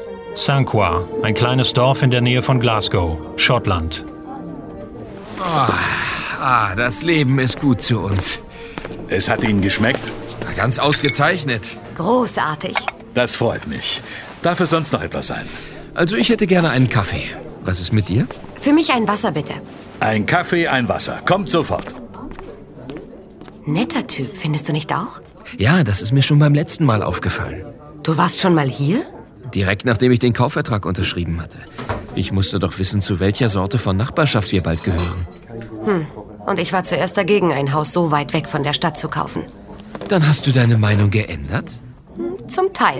Sanquhar, ein kleines Dorf in der Nähe von Glasgow, Schottland. Das Leben ist gut zu uns. Es hat Ihnen geschmeckt? Ganz ausgezeichnet. Großartig. Das freut mich. Darf es sonst noch etwas sein? Also ich hätte gerne einen Kaffee. Was ist mit dir? Für mich ein Wasser, bitte. Ein Kaffee, ein Wasser. Kommt sofort. Netter Typ, findest du nicht auch? Ja, das ist mir schon beim letzten Mal aufgefallen. Du warst schon mal hier? Direkt nachdem ich den Kaufvertrag unterschrieben hatte. Ich musste doch wissen, zu welcher Sorte von Nachbarschaft wir bald gehören. Und ich war zuerst dagegen, ein Haus so weit weg von der Stadt zu kaufen. Dann hast du deine Meinung geändert? Zum Teil.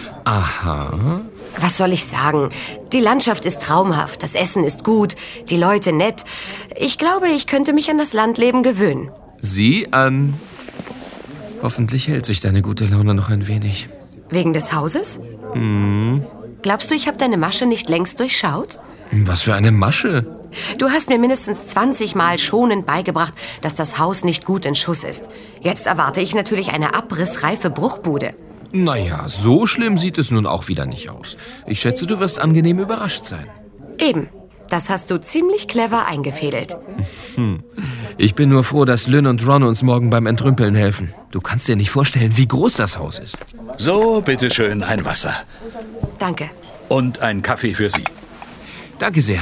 Aha. Was soll ich sagen? Die Landschaft ist traumhaft, das Essen ist gut, die Leute nett. Ich glaube, ich könnte mich an das Landleben gewöhnen. Sieh an. Hoffentlich hält sich deine gute Laune noch ein wenig. Wegen des Hauses? Glaubst du, ich habe deine Masche nicht längst durchschaut? Was für eine Masche? Du hast mir mindestens 20 Mal schonend beigebracht, dass das Haus nicht gut in Schuss ist. Jetzt erwarte ich natürlich eine abrissreife Bruchbude. Naja, so schlimm sieht es nun auch wieder nicht aus. Ich schätze, du wirst angenehm überrascht sein. Eben. Das hast du ziemlich clever eingefädelt. Ich bin nur froh, dass Lynn und Ron uns morgen beim Entrümpeln helfen. Du kannst dir nicht vorstellen, wie groß das Haus ist. So, bitteschön, ein Wasser. Danke. Und ein Kaffee für Sie. Danke sehr.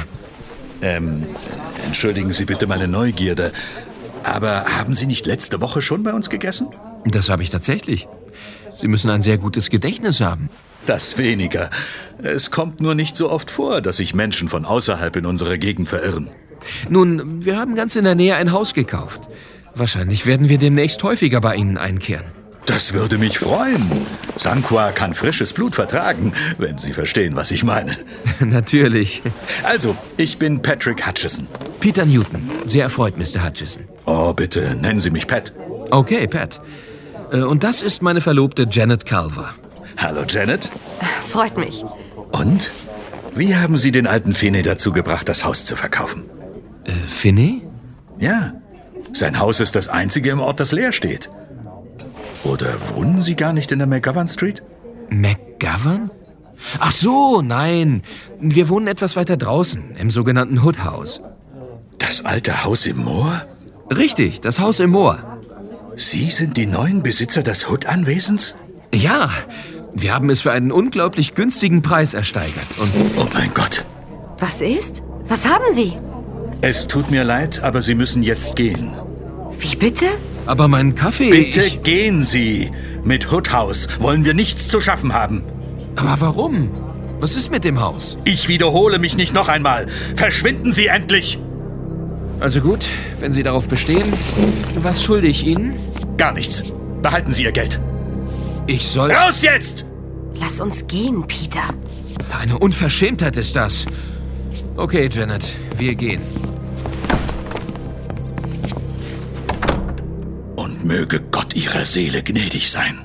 Entschuldigen Sie bitte meine Neugierde. Aber haben Sie nicht letzte Woche schon bei uns gegessen? Das habe ich tatsächlich. Sie müssen ein sehr gutes Gedächtnis haben. Das weniger. Es kommt nur nicht so oft vor, dass sich Menschen von außerhalb in unsere Gegend verirren. Nun, wir haben ganz in der Nähe ein Haus gekauft. Wahrscheinlich werden wir demnächst häufiger bei Ihnen einkehren. Das würde mich freuen. Sanquhar kann frisches Blut vertragen, wenn Sie verstehen, was ich meine. Natürlich. Also, ich bin Patrick Hutchison. Peter Newton. Sehr erfreut, Mr. Hutchison. Oh, bitte, nennen Sie mich Pat. Okay, Pat. Und das ist meine Verlobte Janet Culver. Hallo, Janet. Freut mich. Und? Wie haben Sie den alten Finney dazu gebracht, das Haus zu verkaufen? Finney? Ja, sein Haus ist das einzige im Ort, das leer steht. Oder wohnen Sie gar nicht in der McGovern Street? McGovern? Ach so, nein. Wir wohnen etwas weiter draußen, im sogenannten Hood House. Das alte Haus im Moor? Richtig, das Haus im Moor. Sie sind die neuen Besitzer des Hood-Anwesens? Ja, wir haben es für einen unglaublich günstigen Preis ersteigert. Und Oh mein Gott. Was ist? Was haben Sie? Es tut mir leid, aber Sie müssen jetzt gehen. Wie bitte? aber mein Kaffee... Bitte gehen Sie. Mit Hood House wollen wir nichts zu schaffen haben. Aber warum? Was ist mit dem Haus? Ich wiederhole mich nicht noch einmal. Verschwinden Sie endlich! Also gut, wenn Sie darauf bestehen. Was schulde ich Ihnen? Gar nichts. Behalten Sie Ihr Geld. Ich soll... Raus jetzt! Lass uns gehen, Peter. Eine Unverschämtheit ist das. Okay, Janet, wir gehen. Und möge Gott Ihrer Seele gnädig sein.